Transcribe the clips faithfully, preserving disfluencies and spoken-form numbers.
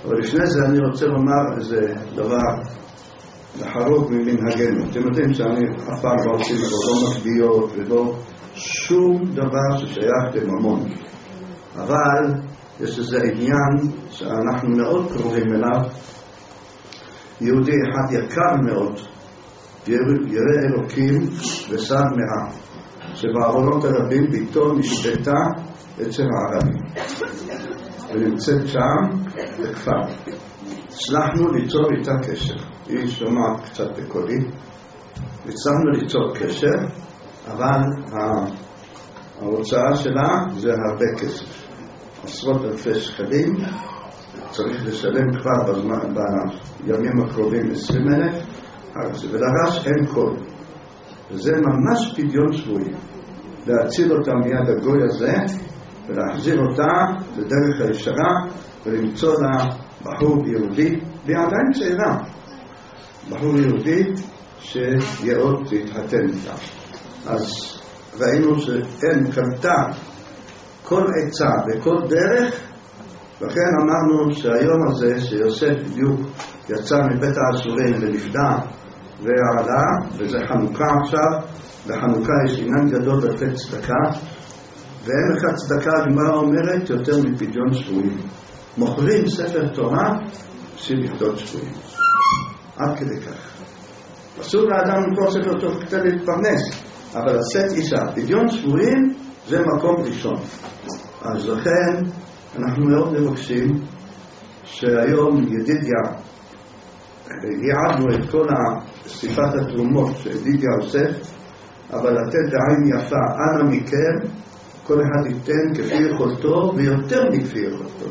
אבל לפני זה אני רוצה לומר איזה דבר לחרוג ממנהגנו. אתם יודעים שאני אף פעם לא עושים לא מקביעות ולא שום דבר ששייך לממון. אבל יש איזה עניין שאנחנו מאוד קרובים אליו. יהודי אחד יקר מאוד, ירא אלוקים ושם מאה, שבעוונות הרבים ביתו נשבתה אצל הערבים ונמצאת שם בכפר. הצלחנו ליצור איתה קשר, היא שומעת קצת בקולי, הצלחנו ליצור קשר, אבל ההוצאה שלה זה הרבה כסף, עשרות אלפי שקלים, צריך לשלם כבר בזמן, בימים הקרובים עשרים אלף, ולרש אין כל. וזה ממש פדיון שבועי, להציל אותה מיד הגוי הזה ולהחזיר אותה לדרך הישרה ולמצוא לה בחור יהודי, והיא עדיין צעירה, בחור יהודי שיעוד להתחתן איתה. אז ראינו שאין קלטה כל עצה וכל דרך, לכן אמרנו שהיום הזה שיוסף בדיוק יצא מבית האסורים ונפדה ועלה, וזה חנוכה עכשיו, בחנוכה יש עניין גדול לתת צדקה, ואין לך צדקה, הגמרא אומרת, יותר מפדיון שבויים. מוכרים ספר תורה בשביל לפדות שבויים. עד כדי כך. אסור לאדם למכור ספר תורה כדי להתפרנס, אבל לשאת אישה, פדיון שבויים זה מקום ראשון. אז לכן אנחנו מאוד מבקשים שהיום ידידיה, יעדנו את כל ספרת התרומות שידידיה עושה, אבל לתת בעין יפה, אנא מכם, כל אחד ייתן כפי יכולתו ויותר מכפי יכולתו.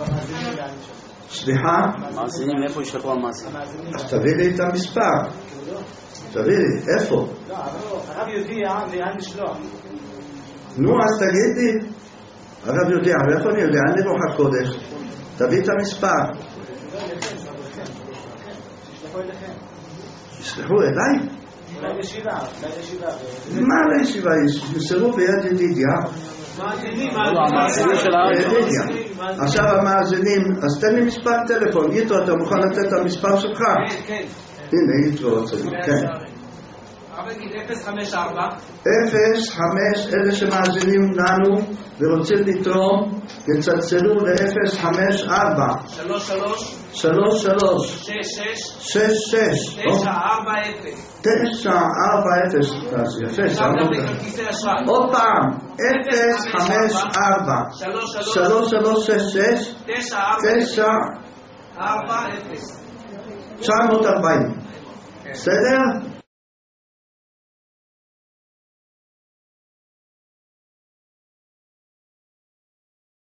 סליחה? מאזינים, איפה ישלחו המאזינים? אז תביא לי את המספר. תביא לי, איפה? לא, הרב יודיע לאן לשלוח. נו, אז תגיד לי. הרב יודיע, ואיפה אני יודע? אני רוח הקודש. תביא את המספר. ישלחו אליי? אולי ישיבה, אולי ישיבה. מה לישיבה? יסרו ביד ידידיה. המאזינים של הארץ. עכשיו המאזינים, אז תן לי מספר טלפון. יתרו, אתה מוכן לתת את המספר שלך? כן, כן. הנה, יתרו רוצה לי, כן. אבל נגיד אפס חמש ארבע. אפס חמש, אלה שמאזינים לנו ורוצים לתרום, יצלצלו ל-אפס חמש ארבע שלוש שלוש. שלוש שלוש. שש שש. שש שש. תשע ארבע אפס. תשע ארבע אפס. אז יפה, שמות. עוד פעם, אפס חמש ארבע שלוש שלוש שש שש. תשע ארבע אפס. תשע מאות ארבעים. בסדר?